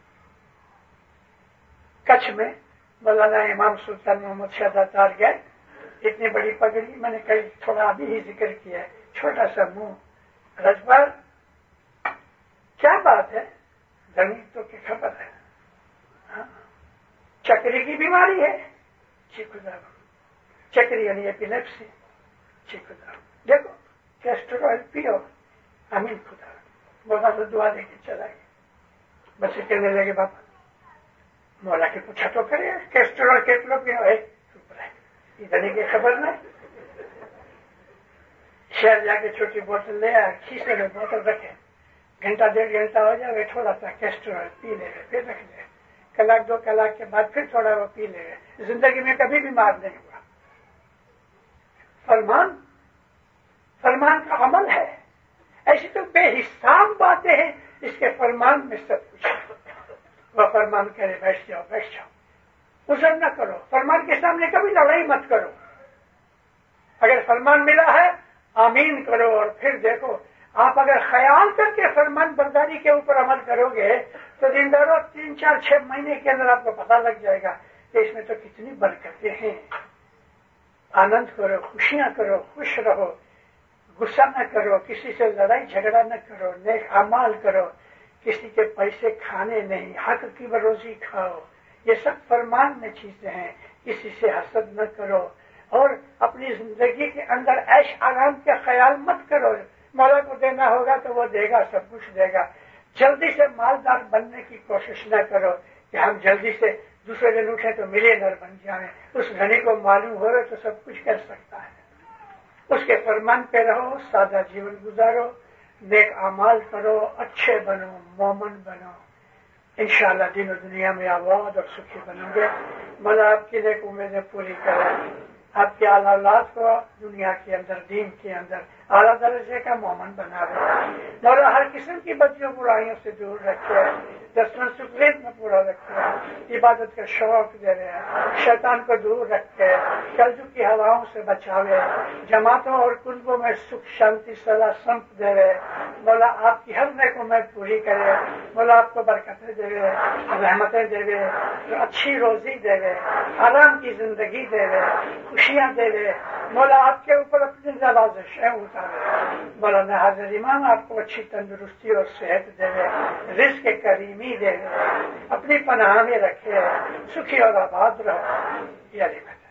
کچھ میں مولانا امام سلطان محمد شہزاد تار گئے، اتنی بڑی پگڑی، میں نے کئی تھوڑا ابھی ہی ذکر کیا ہے، چھوٹا سا منہ، رجبر، کیا بات ہے؟ زمین تو کی خبر ہے، ہاں؟ چکری کی بیماری ہے، جی خدا، چکری یعنی ایپیلیپسی، جی خدا، دیکھو کیسٹرول پیو، امین خدا، مولا تو دعا دے کے چلا گیا۔ بچے کہنے لگے بابا مولا کے پوچھا تو کرے کیسٹرول کتنا پیو ہے، ادھر کی خبر نہیں، شہر جا کے چھوٹی بوتل لے آیا، کھیسے میں بوتل رکھے، گھنٹہ ڈیڑھ گھنٹہ ہو جائے تھوڑا سا کیسٹرول پی لے گئے، پھر رکھ لے، کلاک دو کلاک کے بعد پھر تھوڑا وہ پی لے گئے، زندگی میں کبھی بیمار نہیں ہوا۔ فرمان، فرمان کا عمل ہے، ایسی تو بے حساب باتیں ہیں، اس کے فرمان میں سب کچھ ہے۔ وہ فرمان کرے بیٹھ جاؤ بیٹھ جاؤ، عذر نہ کرو، فرمان کے سامنے کبھی لڑائی مت کرو۔ اگر فرمان ملا ہے آمین کرو، اور پھر دیکھو آپ اگر خیال کر کے فرمان برداری کے اوپر عمل کرو گے تو دینداروں تین چار چھ مہینے کے اندر آپ کو پتا لگ جائے گا کہ اس میں تو کتنی برکتیں ہیں۔ آنند کرو، خوشیاں کرو، خوش رہو، غصہ نہ کرو، کسی سے لڑائی جھگڑا نہ کرو، نیک اعمال کرو، کسی کے پیسے کھانے نہیں، حق کی بروزی کھاؤ، یہ سب فرمان میں چیزیں ہیں۔ کسی سے حسد نہ کرو، اور اپنی زندگی کے اندر عیش آرام کا خیال مت کرو، مولا کو دینا ہوگا تو وہ دے گا، سب کچھ دے گا، جلدی سے مالدار بننے کی کوشش نہ کرو کہ ہم جلدی سے دوسرے دن اٹھیں تو ملینر بن جائیں. اس غنی کو معلوم ہو رہا تو سب کچھ کر سکتا ہے. اس کے فرمان پہ رہو، سادہ جیون گزارو، نیک اعمال کرو، اچھے بنو، مومن بنو. انشاءاللہ دین و دنیا میں آباد اور سکھی بنیں گے. مولا آپ کی نیک امیدیں پوری کرے، آپ کے اعلیٰ اولاد کو دنیا کے اندر، دین کے اندر اعلیٰ درجے کا مومن بنا رہے. مولا ہر قسم کی بدیوں برائیوں سے دور رکھے، دسمن سکریت میں پورا رکھے، عبادت کا شوق دے رہے، شیطان کو دور رکھے، کلجو کی ہواؤں سے بچاوے، جماعتوں اور کنبوں میں سکھ شانتی صلاح سمت دے رہے. مولا آپ کی ہر نیک امید پوری کرے. مولا آپ کو برکتیں دے رہے، رحمتیں دے رہے، اچھی روزی دے رہے، آرام کی زندگی دے رہے، خوشیاں دے رہے. مولا آپ کے اوپر اپنی نوازشیں اتارے. مولانا حاضر امام آپ کو اچھی تندرستی اور صحت دے رہے، رزق کریمی دے رہے، اپنی پناہ میں رکھے، سکھی اور آباد رہو. یہ